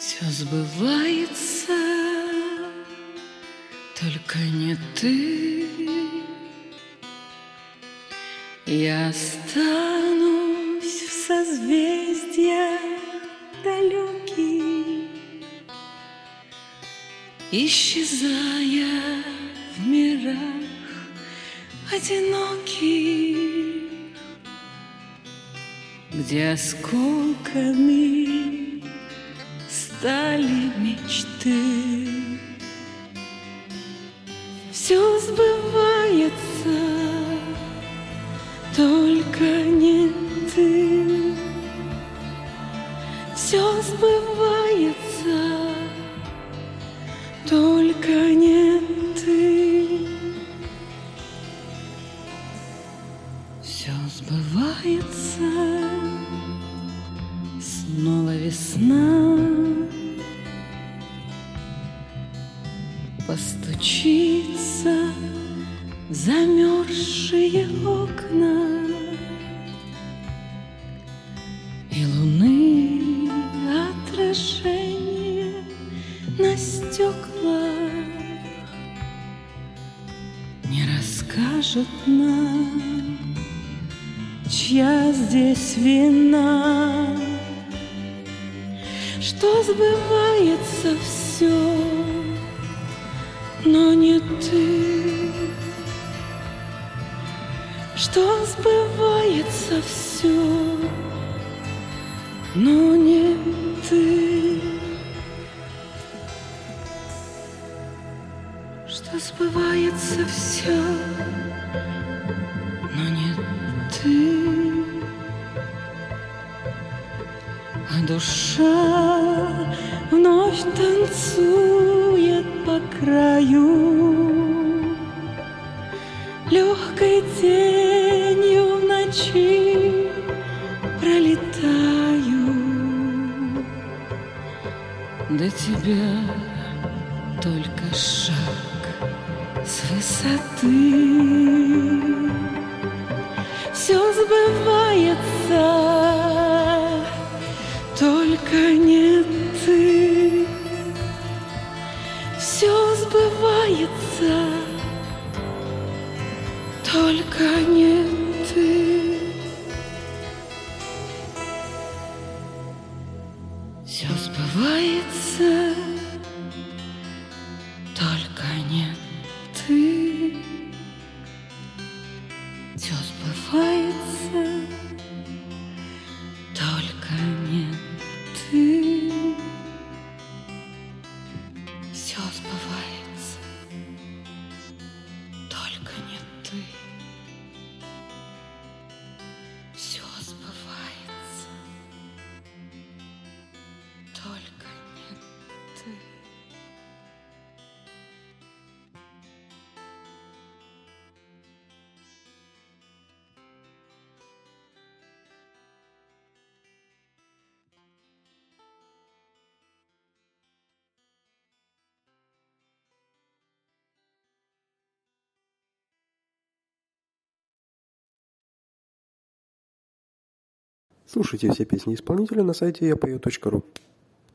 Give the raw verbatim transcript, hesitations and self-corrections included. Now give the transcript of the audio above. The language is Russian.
Все сбывается, только не ты. Я останусь в созвездиях далеких, исчезая в мирах одиноких, где осколками стали мечты. Все сбывается, только не ты. Все сбывается, только не ты. Все сбывается, снова весна постучится в замерзшие окна, и луны отражение на стеклах не расскажет нам, чья здесь вина. Что сбывается все, но не ты. Что сбывается все, но не ты. Что сбывается все, но не ты. А душа вновь танцует по краю, легкой тенью в ночи пролетаю. До тебя только шаг с высоты. Все сбывается, только не ты. Все сбывается, только не ты. Все сбывается, только не ты. Все сбывается, только не ты. Все сбывается, только не ты. Все сбывается, только не ты. Слушайте все песни исполнителя на сайте я пою точка ру.